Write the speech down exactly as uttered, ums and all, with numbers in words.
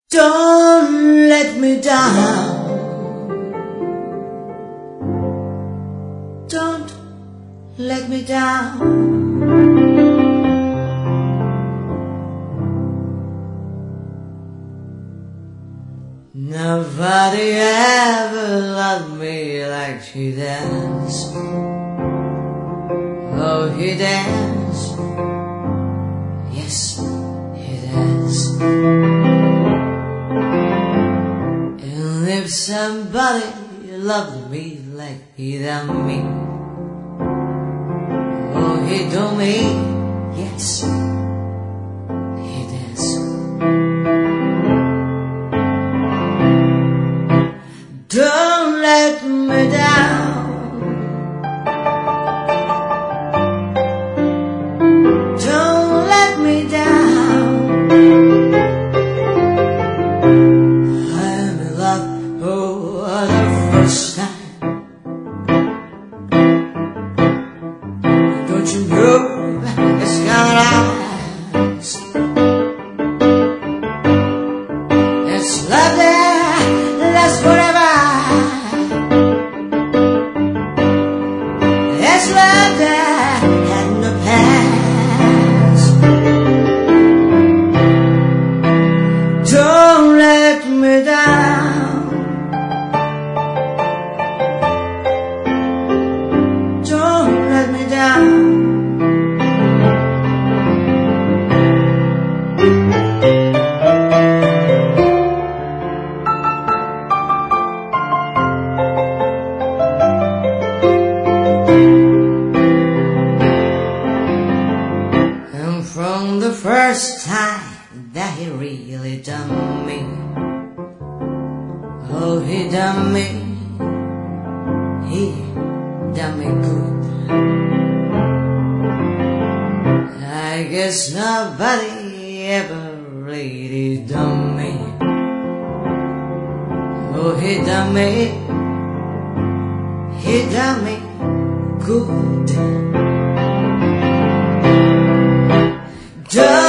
Don't let me down. Don't let me down. Nobody ever loved me like she does. Oh, he does. Yes, he does. And if somebody loved me like he done me, oh, he do me, yes, he does. Don't let me down. Don't let me down. I'm in love for the first time. Don't you know it's got eyes? It's love that lasts forever. It's love that had no past. Don't let me down. Don't let me down. And from the first time that he really done me, oh, he done me, he done me good. I guess nobody ever really done me. Oh, he done me, he done me good. Don't